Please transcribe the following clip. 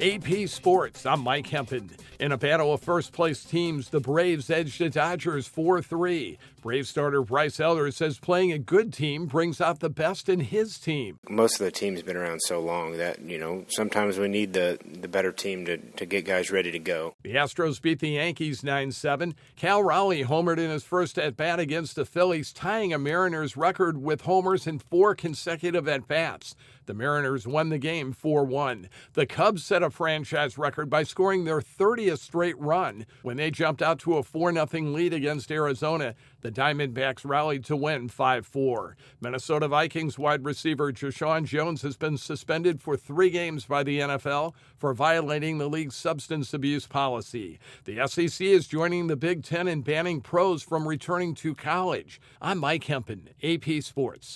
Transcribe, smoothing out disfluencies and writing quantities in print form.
AP Sports, I'm Mike Hempen. In a battle of first-place teams, the Braves edged the Dodgers 4-3. Braves starter Bryce Elder says playing a good team brings out the best in his team. Most of the team's been around so long that, sometimes we need the better team to get guys ready to go. The Astros beat the Yankees 9-7. Cal Raleigh homered in his first at-bat against the Phillies, tying a Mariners record with homers in 4 consecutive at-bats. The Mariners won the game 4-1. The Cubs set a franchise record by scoring their 30th straight run when they jumped out to a 4-0 lead against Arizona. The Diamondbacks rallied to win 5-4. Minnesota Vikings wide receiver Jeshaun Jones has been suspended for 3 games by the NFL for violating the league's substance abuse policy. The SEC is joining the Big Ten in banning pros from returning to college. I'm Mike Hempen, AP Sports.